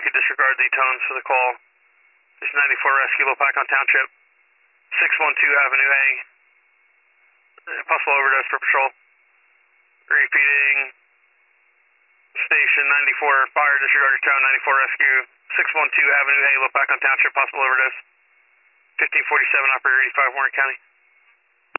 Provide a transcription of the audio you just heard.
could disregard the tones for the call. This is 94 Rescue, Lopakon Township, 612 Avenue A. Possible overdose for patrol. Repeating. Station 94, fire, disregard your tone, 94 Rescue, 612 Avenue A, Lopakon Township, possible overdose. 1547, operator 85, Warren County.